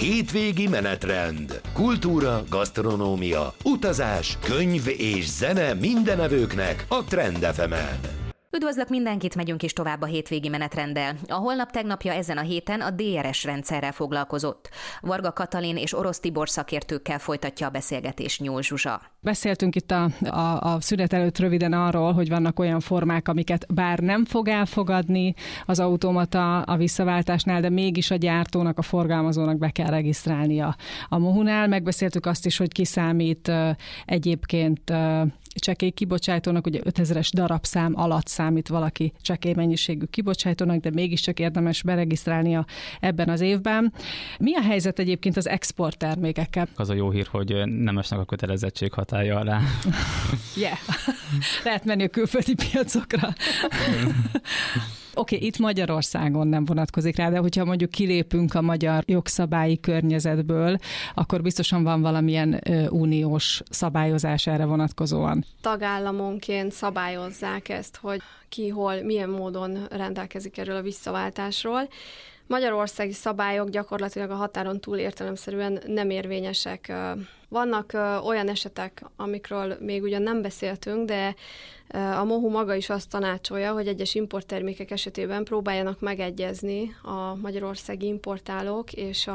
Hétvégi menetrend. Kultúra, gasztronómia, utazás, könyv és zene minden evőknek a Trend FM-en. Üdvözlök mindenkit, megyünk is tovább a hétvégi menetrenddel. A Holnap tegnapja ezen a héten a DRS rendszerrel foglalkozott. Varga Katalin és Orosz Tibor szakértőkkel folytatja a beszélgetést Nyúl Zsuzsa. Beszéltünk itt a szünet előtt röviden arról, hogy vannak olyan formák, amiket bár nem fog elfogadni az automata a visszaváltásnál, de mégis a gyártónak, a forgalmazónak be kell regisztrálnia a Mohunál. Megbeszéltük azt is, hogy ki számít egyébként csekély kibocsátónak, ugye 5000-es darabszám alatt számít valaki csekély mennyiségű kibocsátónak, de mégiscsak érdemes beregisztrálnia ebben az évben. Mi a helyzet egyébként az export termékekkel? Az a jó hír, hogy nem esnek a kötelezettség hatálya alá. Yeah. Lehet menni a külföldi piacokra. Oké, itt Magyarországon nem vonatkozik rá, de hogyha mondjuk kilépünk a magyar jogszabályi környezetből, akkor biztosan van valamilyen uniós szabályozás erre vonatkozóan. Tagállamonként szabályozzák ezt, hogy ki, hol, milyen módon rendelkezik erről a visszaváltásról. Magyarországi szabályok gyakorlatilag a határon túl értelemszerűen nem érvényesek. Vannak olyan esetek, amikről még ugyan nem beszéltünk, de a MOHU maga is azt tanácsolja, hogy egyes importtermékek esetében próbáljanak megegyezni a magyarországi importálók és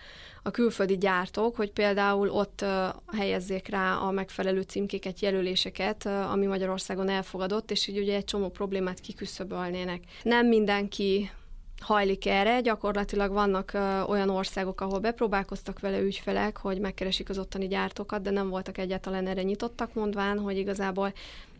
a külföldi gyártók, hogy például ott helyezzék rá a megfelelő címkéket, jelöléseket, ami Magyarországon elfogadott, és így ugye egy csomó problémát kiküszöbölnének. Nem mindenki hajlik erre, gyakorlatilag vannak olyan országok, ahol bepróbálkoztak vele ügyfelek, hogy megkeresik az ottani gyártókat, de nem voltak egyáltalán erre nyitottak, mondván, hogy igazából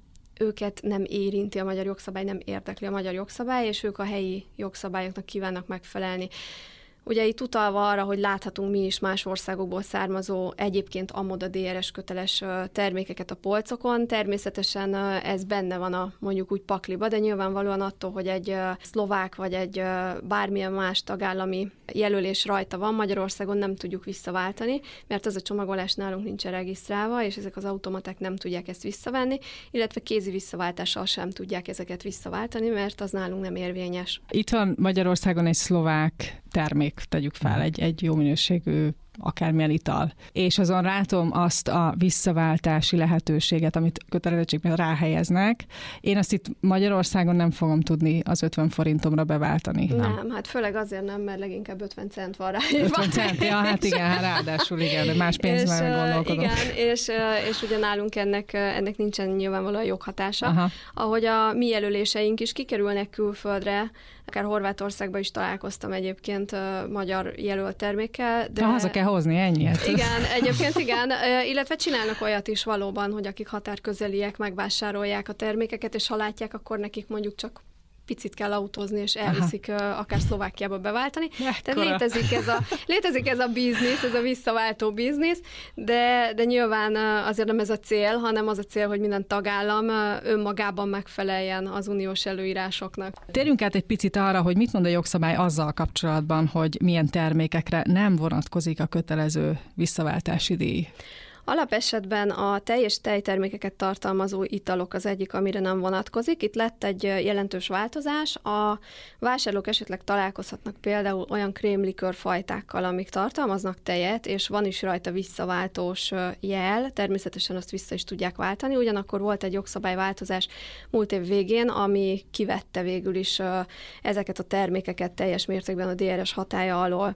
őket nem érinti a magyar jogszabály, nem érdekli a magyar jogszabály, és ők a helyi jogszabályoknak kívánnak megfelelni. Ugye itt utalva arra, hogy láthatunk mi is más országokból származó, egyébként AMODA DRS köteles termékeket a polcokon. Természetesen ez benne van mondjuk úgy pakliba, de nyilvánvalóan attól, hogy egy szlovák vagy egy bármilyen más tagállami jelölés rajta van, Magyarországon nem tudjuk visszaváltani, mert az a csomagolás nálunk nincsen regisztrálva, és ezek az automaták nem tudják ezt visszavenni, illetve kézi visszaváltással sem tudják ezeket visszaváltani, mert az nálunk nem érvényes. Itt van Magyarországon egy szlovák termék, tegyük fel, egy jó minőségű akármilyen ital. És azon látom azt a visszaváltási lehetőséget, amit kötelezettségben ráhelyeznek. Én azt itt Magyarországon nem fogom tudni az 50 forintomra beváltani. Nem, hát főleg azért nem, mert leginkább 50 cent van rá. 50 cent, ja, hát igen, ráadásul igen, de más pénzben gondolkodom. Igen, és ugye nálunk ennek nincsen nyilvánvalóan joghatása. Aha. Ahogy a mi jelöléseink is kikerülnek külföldre, akár Horvátországban is találkoztam egyébként magyar jelölt termékkel. De haza kell hozni, ennyi. Igen, egyébként igen, illetve csinálnak olyat is valóban, hogy akik határközeliek megvásárolják a termékeket, és ha látják, akkor nekik mondjuk csak picit kell autózni, és elviszik akár Szlovákiába beváltani. Tehát létezik ez a biznisz, ez a visszaváltó biznisz, de nyilván azért nem ez a cél, hanem az a cél, hogy minden tagállam önmagában megfeleljen az uniós előírásoknak. Térjünk át egy picit arra, hogy mit mond a jogszabály azzal kapcsolatban, hogy milyen termékekre nem vonatkozik a kötelező visszaváltási díj. Alapesetben a tej és tejtermékeket tartalmazó italok az egyik, amire nem vonatkozik. Itt lett egy jelentős változás. A vásárlók esetleg találkozhatnak például olyan krémlikőrfajtákkal, amik tartalmaznak tejet, és van is rajta visszaváltós jel. Természetesen azt vissza is tudják váltani. Ugyanakkor volt egy jogszabályváltozás múlt év végén, ami kivette végül is ezeket a termékeket teljes mértékben a DRS hatálya alól.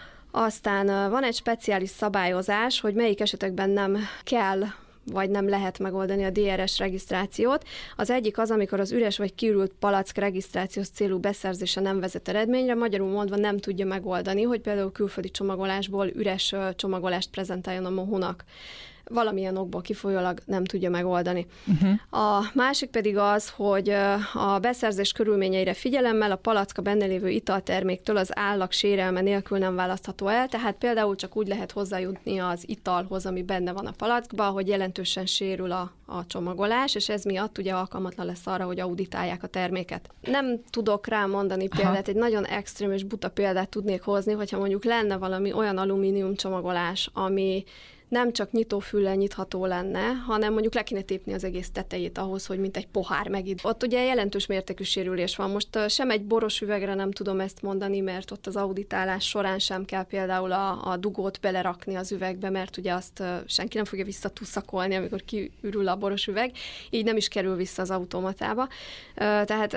Aztán van egy speciális szabályozás, hogy melyik esetekben nem kell vagy nem lehet megoldani a DRS regisztrációt. Az egyik az, amikor az üres vagy kiürült palack regisztrációs célú beszerzése nem vezet eredményre, magyarul mondva nem tudja megoldani, hogy például külföldi csomagolásból üres csomagolást prezentáljon a MOHU-nak. Valamilyen okból kifolyólag nem tudja megoldani. A másik pedig az, hogy a beszerzés körülményeire figyelemmel a palacka benne lévő italterméktől az állag sérelme nélkül nem választható el, tehát például csak úgy lehet hozzájutni az italhoz, ami benne van a palackba, hogy jelentősen sérül a csomagolás, és ez miatt ugye alkalmatlan lesz arra, hogy auditálják a terméket. Nem tudok rá mondani példát, egy nagyon extrém és buta példát tudnék hozni, hogyha mondjuk lenne valami olyan alumínium csomagolás, ami nem csak nyitófüllel nyitható lenne, hanem mondjuk le kéne tépni az egész tetejét ahhoz, hogy mint egy pohár megid. Ott ugye jelentős mértékű sérülés van. Most sem egy boros üvegre nem tudom ezt mondani, mert ott az auditálás során sem kell például a dugót belerakni az üvegbe, mert ugye azt senki nem fogja visszatuszakolni, amikor kiürül a boros üveg, így nem is kerül vissza az automatába. Tehát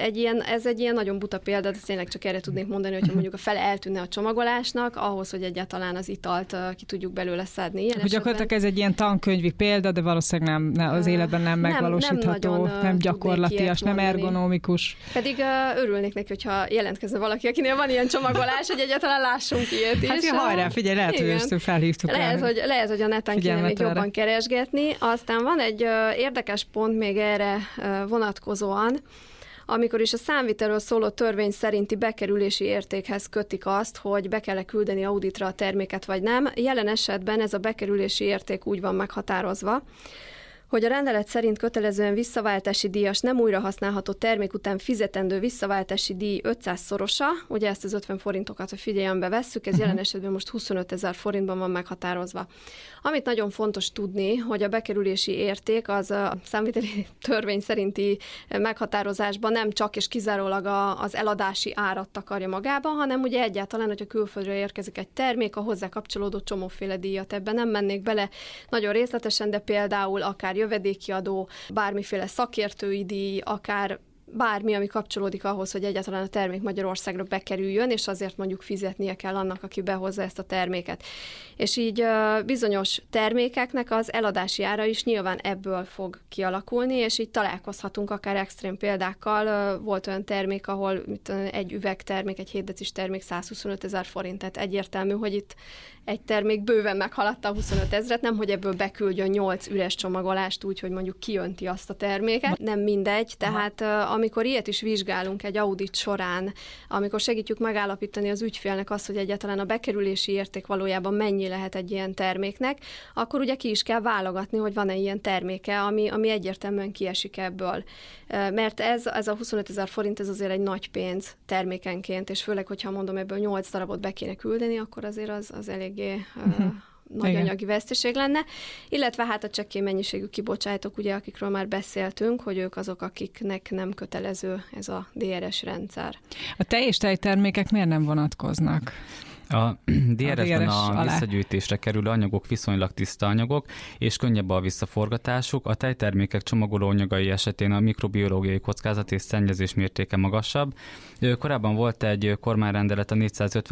ez egy ilyen nagyon buta példa, de tényleg csak erre tudnék mondani, hogyha mondjuk a fele eltűnne a csomagolásnak, ahhoz, hogy egyáltalán az italt ki tudjuk belőle szedni. Gyakorlatilag ez egy ilyen tankönyvi példa, de valószínűleg az életben nem megvalósítható, nem gyakorlatias, nem ergonomikus. Pedig örülnék neki, hogyha jelentkezne valaki, akinél van ilyen csomagolás, hogy egyáltalán lássunk ilyet is. Hát ja, hajrá, figyelj, lehet, hogy ezt felhívtuk. Lehet, hogy a neten kéne még jobban keresgetni. Aztán van egy érdekes pont még erre vonatkozóan, amikor is a számvitelről szóló törvény szerinti bekerülési értékhez kötik azt, hogy be kell küldeni auditra a terméket, vagy nem. Jelen esetben ez a bekerülési érték úgy van meghatározva, hogy a rendelet szerint kötelezően visszaváltási díjas nem újra használható termék után fizetendő visszaváltási díj 500-szorosa, ugye ezt az 50 forintokat, ha figyelembe vesszük, ez jelen esetben most 25 000 forintban van meghatározva. Amit nagyon fontos tudni, hogy a bekerülési érték az a számviteli törvény szerinti meghatározásban nem csak és kizárólag az eladási árat takarja magába, hanem ugye egyáltalán, hogyha külföldre érkezik egy termék, a hozzá kapcsolódó csomóféle díjat. Ebben nem mennék bele nagyon részletesen, de például akár jövedéki adó, bármiféle szakértői díj, akár bármi, ami kapcsolódik ahhoz, hogy egyáltalán a termék Magyarországra bekerüljön, és azért mondjuk fizetnie kell annak, aki behozza ezt a terméket. És így bizonyos termékeknek az eladási ára is nyilván ebből fog kialakulni, és így találkozhatunk akár extrém példákkal. Volt olyan termék, ahol egy üvegtermék, egy 7 decis termék 125 000 forint, tehát egyértelmű, hogy itt egy termék bőven meghaladta a 25 000-et, nem hogy ebből beküldjön 8 üres csomagolást úgy, hogy mondjuk kijönti azt a terméket. Nem mindegy, tehát amikor ilyet is vizsgálunk egy audit során, amikor segítjük megállapítani az ügyfélnek azt, hogy egyáltalán a bekerülési érték valójában mennyi lehet egy ilyen terméknek, akkor ugye ki is kell válogatni, hogy van-e ilyen terméke, ami egyértelműen kiesik ebből. Mert ez a 25 000 forint, ez azért egy nagy pénz termékenként, és főleg, hogyha mondom, ebből 8 darabot be kéne küldeni, akkor azért az eléggé nagy anyagi veszteség lenne. Illetve hát a csekély mennyiségű kibocsátók, ugye, akikről már beszéltünk, hogy ők azok, akiknek nem kötelező ez a DRS rendszer. A tej és tejtermékek miért nem vonatkoznak? A DRS-ben a visszagyűjtésre kerülő anyagok viszonylag tiszta anyagok, és könnyebb a visszaforgatásuk. A tejtermékek csomagolóanyagai esetén a mikrobiológiai kockázat és szennyezés mértéke magasabb. Korábban volt egy kormányrendelet, a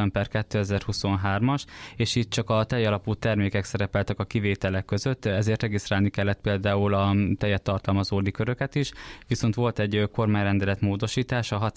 450/2023-as, és itt csak a tejalapú termékek szerepeltek a kivételek között, ezért regisztrálni kellett például a tejet tartalmazó liköröket is, viszont volt egy kormányrendelet módosítás, a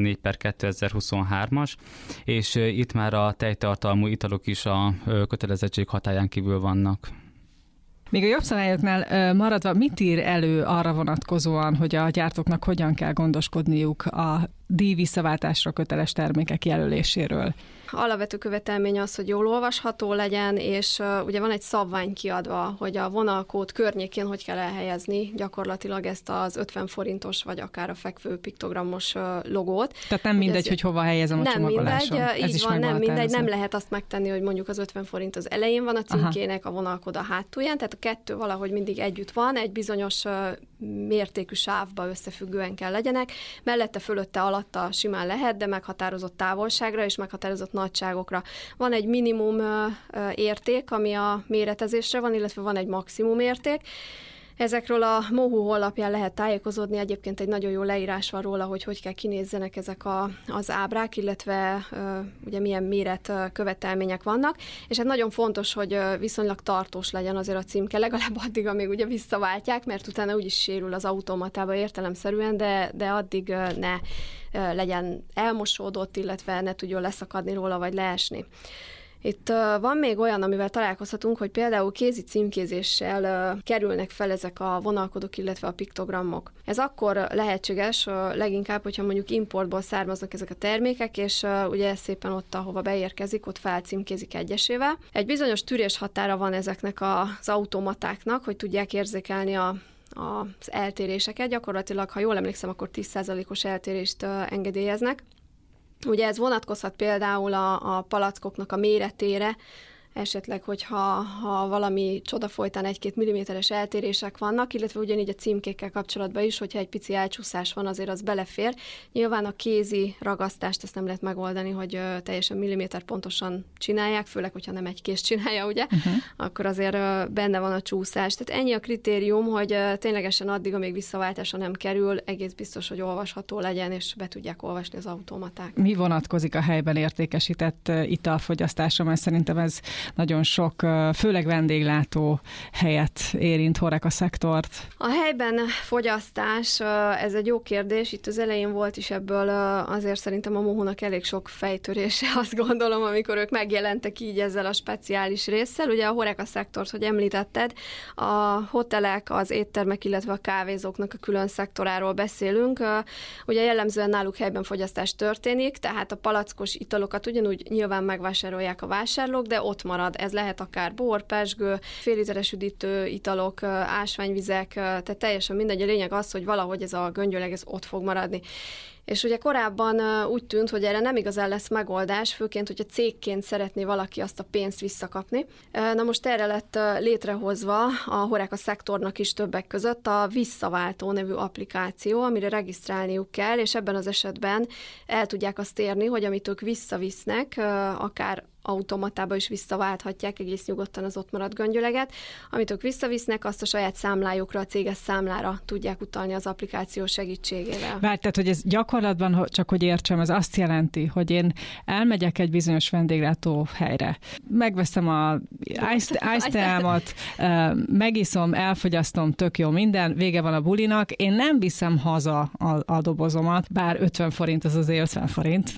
674/2023-as, és itt már a tejtartalmú italok is a kötelezettség hatályán kívül vannak. Még a jogszabályoknál maradva, mit ír elő arra vonatkozóan, hogy a gyártóknak hogyan kell gondoskodniuk a díj visszaváltásra köteles termékek jelöléséről? Alapvető követelmény az, hogy jól olvasható legyen, és ugye van egy szabvány kiadva, hogy a vonalkód környékén hogy kell elhelyezni gyakorlatilag ezt az 50 forintos, vagy akár a fekvő piktogramos logót. Tehát nem mindegy, hogy hova helyezem a csomagoláson. Nem mindegy, így van, nem mindegy, nem lehet azt megtenni, hogy mondjuk az 50 forint az elején van a címkének, a vonalkód a hátulján, tehát a kettő valahogy mindig együtt van, egy bizonyos mértékű sávba összefüggően kell legyenek, mellette, fölötte, alatta simán lehet, de meghatározott távolságra és meghatározott nagyságokra. Van egy minimum érték, ami a méretezésre van, illetve van egy maximum érték. Ezekről a MOHU honlapján lehet tájékozódni, egyébként egy nagyon jó leírás van róla, hogy kell kinézzenek ezek az ábrák, illetve ugye milyen méret követelmények vannak, és hát nagyon fontos, hogy viszonylag tartós legyen azért a címke, legalább addig, amíg ugye visszaváltják, mert utána úgyis sérül az automatába értelemszerűen, de addig ne legyen elmosódott, illetve ne tudjon leszakadni róla, vagy leesni. Itt van még olyan, amivel találkozhatunk, hogy például kézi címkézéssel kerülnek fel ezek a vonalkodók, illetve a piktogramok. Ez akkor lehetséges, leginkább, hogyha mondjuk importból származnak ezek a termékek, és ugye szépen ott, ahova beérkezik, ott felcímkézik egyesével. Egy bizonyos tűréshatára van ezeknek az automatáknak, hogy tudják érzékelni az eltéréseket. Gyakorlatilag, ha jól emlékszem, akkor 10%-os eltérést engedélyeznek. Ugye ez vonatkozhat például a palackoknak a méretére, esetleg, hogyha valami csoda folytán 1-2 milliméteres eltérések vannak, illetve ugyanígy a címkékkel kapcsolatban is, hogyha egy pici elcsúszás van, azért az belefér. Nyilván a kézi ragasztást ezt nem lehet megoldani, hogy teljesen milliméter pontosan csinálják, főleg, hogyha nem egy kéz csinálja, ugye, akkor azért benne van a csúszás. Tehát ennyi a kritérium, hogy ténylegesen addig, amíg visszaváltása nem kerül, egész biztos, hogy olvasható legyen, és be tudják olvasni az automaták. Mi vonatkozik a helyben értékesített italfogyasztásra, mert szerintem ez nagyon sok, főleg vendéglátó helyet érint, HoReCa szektort. A helyben fogyasztás, ez egy jó kérdés. Itt az elején volt is ebből azért szerintem a Mohónak elég sok fejtörése, azt gondolom, amikor ők megjelentek így ezzel a speciális résszel. Ugye a HoReCa szektort, hogy említetted, a hotelek, az éttermek, illetve a kávézóknak a külön szektoráról beszélünk. Ugye jellemzően náluk helyben fogyasztás történik, tehát a palackos italokat ugyanúgy nyilván megvásárolják a vásárlók, de ott marad. Ez lehet akár bor, pezsgő, féliliteres üdítő italok, ásványvizek, tehát teljesen mindegy. A lényeg az, hogy valahogy ez a göngyöleg ez ott fog maradni. És ugye korábban úgy tűnt, hogy erre nem igazán lesz megoldás, főként, hogyha cégként szeretné valaki azt a pénzt visszakapni. Na most erre lett létrehozva a HoReCa szektornak is többek között a Visszaváltó nevű applikáció, amire regisztrálniuk kell, és ebben az esetben el tudják azt érni, hogy amit ők visszavisznek, akár automatába is visszaválthatják egész nyugodtan az ott maradt göngyöleget. Amit ők visszavisznek, azt a saját számlájukra, a céges számlára tudják utalni az applikáció segítségével. Tehát, hogy ez gyakorlatban, csak hogy értsem, ez azt jelenti, hogy én elmegyek egy bizonyos vendéglátó helyre, megveszem a ice-teámat, megiszom, elfogyasztom, tök jó minden, vége van a bulinak, én nem viszem haza a dobozomat, bár 50 forint az azért 50 forint,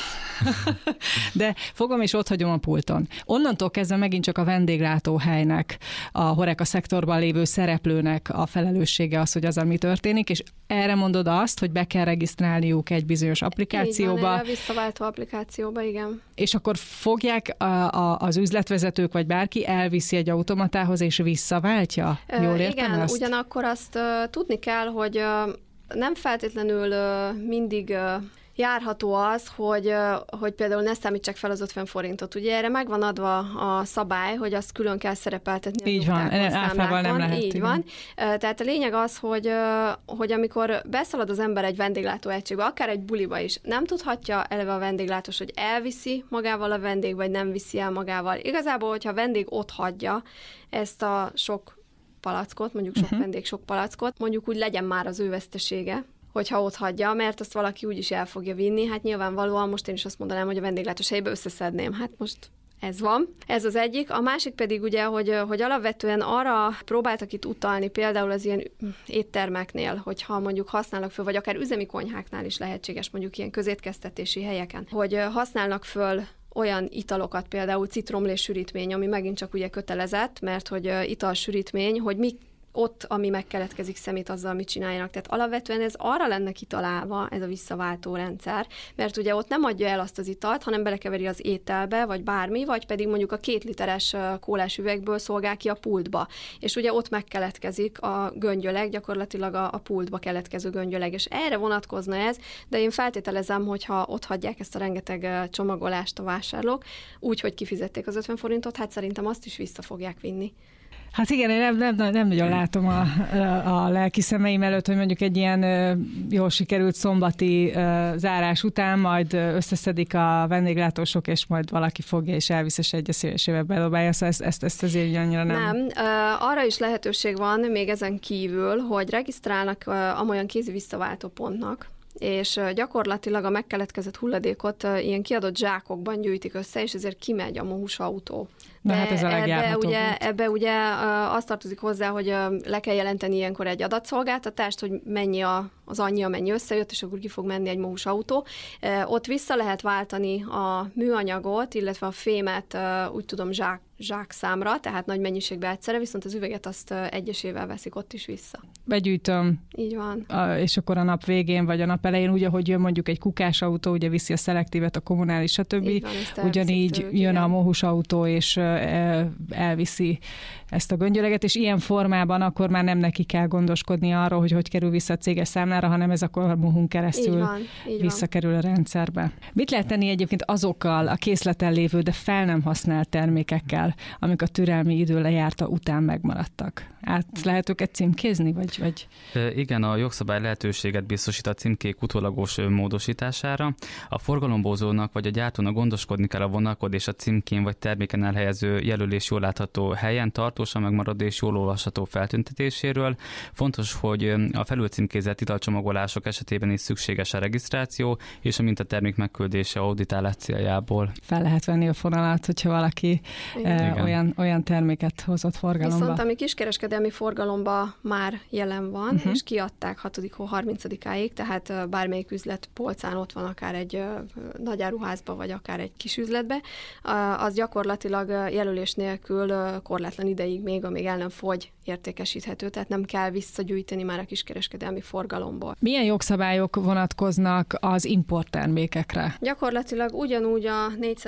de fogom és ott hagyom a pulton. Onnantól kezdve megint csak a vendéglátóhelynek, a HoReCa szektorban lévő szereplőnek a felelőssége az, hogy az, ami történik, és erre mondod azt, hogy be kell regisztrálniuk egy bizonyos applikációba. Így van, a Visszaváltó applikációba, igen. És akkor fogják az üzletvezetők, vagy bárki elviszi egy automatához, és visszaváltja? Jól értem igen, ezt? Ugyanakkor azt tudni kell, hogy nem feltétlenül mindig járható az, hogy például ne számítsák fel az 50 forintot. Ugye erre meg van adva a szabály, hogy azt külön kell szerepeltetni. Így van, áfával nem lehet. Így van. Tehát a lényeg az, hogy amikor beszalad az ember egy vendéglátó egységbe, akár egy buliba is, nem tudhatja eleve a vendéglátós, hogy elviszi magával a vendég, vagy nem viszi el magával. Igazából, hogyha a vendég ott hagyja ezt a sok palackot, mondjuk sok vendég sok palackot, mondjuk úgy legyen már az ő vesztesége, hogyha ott hagyja, mert azt valaki úgyis el fogja vinni. Hát nyilvánvalóan most én is azt mondanám, hogy a vendéglátós helybe összeszedném. Hát most ez van. Ez az egyik. A másik pedig ugye, hogy alapvetően arra próbáltak itt utalni, például az ilyen éttermeknél, hogyha mondjuk használnak föl, vagy akár üzemi konyháknál is lehetséges, mondjuk ilyen közétkeztetési helyeken, hogy használnak föl olyan italokat, például citromlés-sürítmény, ami megint csak ugye kötelezett, mert hogy italsürítmény, hogy mi ott, ami megkeletkezik szemét azzal, mit csináljanak. Tehát alapvetően ez arra lenne kitalálva, ez a visszaváltó rendszer, mert ugye ott nem adja el azt az italt, hanem belekeveri az ételbe, vagy bármi, vagy pedig mondjuk a 2 literes kólás üvegből szolgál ki a pultba. És ugye ott megkeletkezik a göngyöleg, gyakorlatilag a pultba keletkező göngyöleg, és erre vonatkozna ez, de én feltételezem, hogyha ott hagyják ezt a rengeteg csomagolást a vásárlók, úgy, hogy kifizették az 50 forintot, hát szerintem azt is vissza fogják vinni. Hát igen, én nem nagyon látom a lelki szemeim előtt, hogy mondjuk egy ilyen jól sikerült szombati zárás után majd összeszedik a vendéglátósok, és majd valaki fogja és elvisz egy szívesével bedobálja, szóval ezt azért annyira nem. Nem, arra is lehetőség van még ezen kívül, hogy regisztrálnak amolyan kézi visszaváltó pontnak, és gyakorlatilag a megkeletkezett hulladékot ilyen kiadott zsákokban gyűjtik össze, és ezért kimegy a mohús autó. De hát ez a legjárhatóbb. Ebbe ugye azt tartozik hozzá, hogy le kell jelenteni ilyenkor egy adatszolgáltatást, hogy mennyi az annyi, amennyi összejött, és akkor ki fog menni egy mohús autó. Ott vissza lehet váltani a műanyagot, illetve a fémet, úgy tudom, zsákszámra, tehát nagy mennyiségbe egyszerre, viszont az üveget azt egyesével veszik ott is vissza. Begyűjtöm. Így van. És akkor a nap végén, vagy a nap elején, úgy, ahogy jön mondjuk egy kukásautó, ugye viszi a szelektívet, a kommunális, stb. Ugyanígy jön a mohus autó, és elviszi ezt a göngyöleget, és ilyen formában akkor már nem neki kell gondoskodni arról, hogy kerül vissza a céges számlára, hanem ez akkor a mohun keresztül visszakerül a rendszerbe. Mit lehet tenni egyébként azokkal a készleten lévő, de fel nem használt termékekkel, amik a türelmi idő lejárta után megmaradtak? Át lehet őket címkézni, vagy? Igen, a jogszabály lehetőséget biztosít a címkék utólagos módosítására. A forgalombózónak vagy a gyártónak gondoskodni kell a vonalkod és a címkén vagy terméken elhelyező jelölés jól látható helyen tartósan megmaradó és jól olvasható feltüntetéséről. Fontos, hogy a felülcímkézett italcsomagolások esetében is szükséges a regisztráció és a mintatermék megküldése auditálás céljából. Fel lehet venni a fonalat, hogyha valaki olyan terméket hozott forgalomba. Viszont ami kiskereskedelmi forgalomba már jelen van, és kiadták 6. hó 30-áig, tehát bármelyik üzlet polcán ott van, akár egy nagyáruházba, vagy akár egy kis üzletbe, az gyakorlatilag jelölés nélkül korlátlan ideig még, amíg el nem fogy, értékesíthető, tehát nem kell visszagyűjteni már a kiskereskedelmi forgalomból. Milyen jogszabályok vonatkoznak az importtermékekre? Gyakorlatilag ugyanúgy a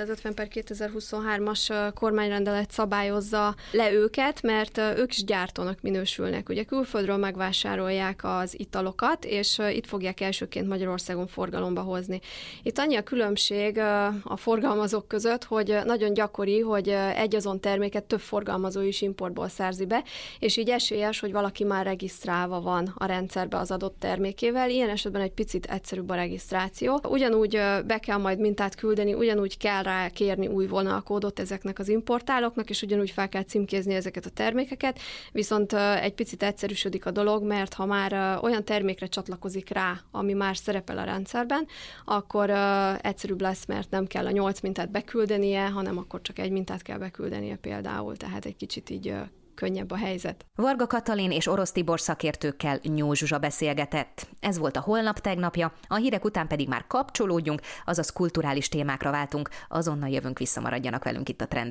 450/2023-as kormányrendelet szabályozza le őket, mert ők is gyártónak minősülnek. Ugye külföldről megvásárolják az italokat, és itt fogják elsőként Magyarországon forgalomba hozni. Itt annyi a különbség a forgalmazók között, hogy nagyon gyakori, hogy egy azon terméket több forgalmazó is importból szerzi be, és így esélyes, hogy valaki már regisztrálva van a rendszerbe az adott termékével. Ilyen esetben egy picit egyszerűbb a regisztráció. Ugyanúgy be kell majd mintát küldeni, ugyanúgy kell rá kérni új vonalkódot ezeknek az importálóknak, és ugyanúgy fel kell címkézni ezeket a termékeket, viszont egy picit egyszerűsödik a dolog, mert ha már olyan termékre csatlakozik rá, ami már szerepel a rendszerben, akkor egyszerűbb lesz, mert nem kell a 8 mintát beküldenie, hanem akkor csak egy mintát kell beküldenie például, tehát egy kicsit így könnyebb a helyzet. Varga Katalin és Orosz Tibor szakértőkkel Nyúl Zsuzsa beszélgetett. Ez volt a Holnap tegnapja, a hírek után pedig már kapcsolódjunk, azaz kulturális témákra váltunk, azonnal jövünk vissza, maradjanak velünk itt a Trend